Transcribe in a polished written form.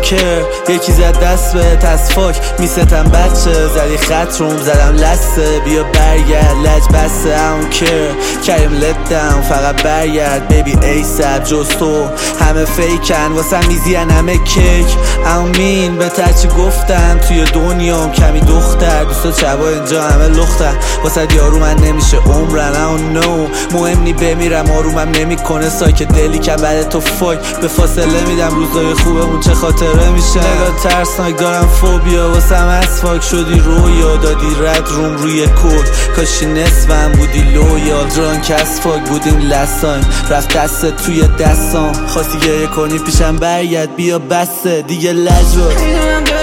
کر یکی زد دست به تصفاک میستم بچه زدی خط روم زدم لسه بیا برگرد لج بسته اون کر کریم let down فقط برگرد بیبی ایساب جز تو همه فیکن واسه میزین همه کیک امین به ترچی گفتم توی دنیام کمی دختر دوستا چبا اینجا همه لختن واسه یارو من نمیشه عمرن I don't know مهم نی بمیرم آرومم نمیکنه سایک دلی که بعد تو فاک به فاصله میدم روزای خوبمون چه خاطره میشه نگاه ترسناک دارم فوبیا واسم اسفاک شدی رویا دادی رد روم روی کود کاشی نصفم بودی لویال درانک اسفاک بودیم لسایم رفت دست توی دستام خواستی گریه کنی پیشم برگرد بیا بسته دیگه لج رو